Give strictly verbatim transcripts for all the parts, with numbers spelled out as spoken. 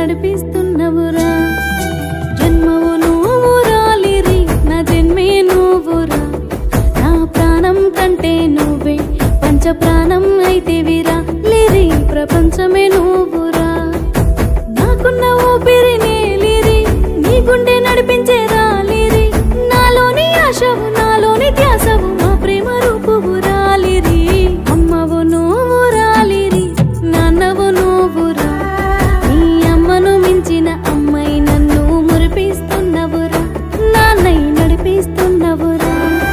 నడిపిస్తున్నవురా జన్మవు నువ్వురా లిరి నా జన్మే నువ్వురా నా ప్రాణం కంటే నువ్వే పంచ ప్రాణం అయితేవిరా లిరి ప్రపంచమే నువ్వురా నాకున్న ఊపిరినే లిరి నీ గుండె నడిపించేరా లిరి నాలోని ఆశవు నాలోని ధ్యాసవు మా ప్రేమ రూపువురా లిరి అమ్మవు నువ్వురా లిరి నాన్నవు నువ్వురా నీ అమ్మను మించిన అమ్మాయి నన్ను మురిపిస్తున్నవురా నాన్నై నడిపిస్తున్నవురా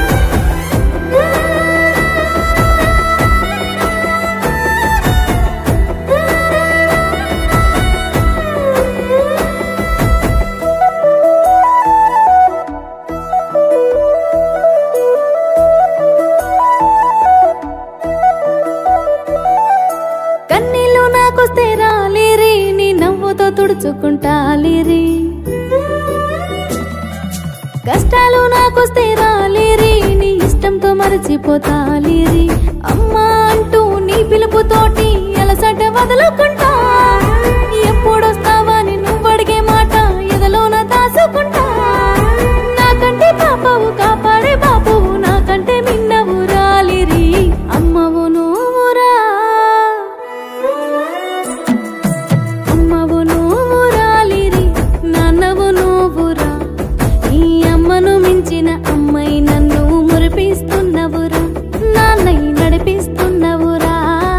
కన్నీళ్ళు నాకొస్తే రాలిరి నీ నవ్వుతో తుడుచుకుంటా లిరి కష్టాలు నాకొస్తే రాలిరి నీ ఇష్టంతో మరచిపోతా లిరి అమ్మా అంటూ నీ పిలుపుతోటి అలసట వదులుకుంటా ఎప్పుడొస్తావని నువ్వు అడిగే మాట ఎదలోన దాచుకుంటా నాకంటే పాపవు కాపాడే బాపువు నాకంటే మిన్నవు రాలిరి అమ్మవు నువ్వురా అమ్మవు నువ్వురా లిరి నాన్నవు నువ్వురా ఈ అమ్మను మించిన అమ్మాయి నన్ను మురిపిస్తున్నవురా నాన్నై నడిపిస్తున్నవురా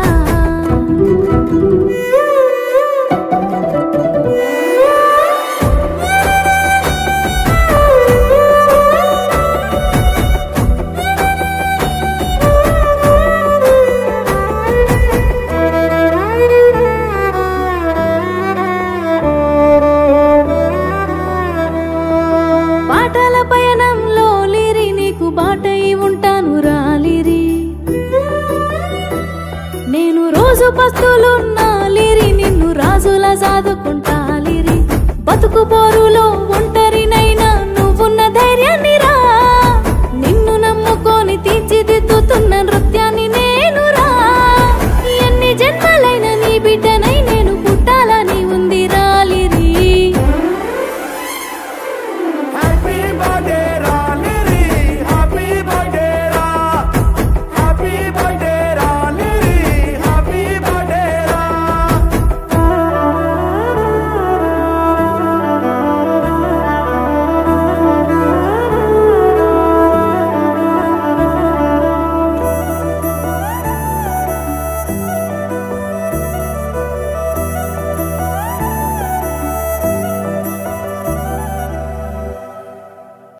పాటల పయనంలో లిరి నీకు బాటై ఉంటాను రాలిరి నేను రోజు పస్తులున్నా లిరి నిన్ను రాజులా సాదుకుంటా లిరి బతుకు పోరులో ఉంటా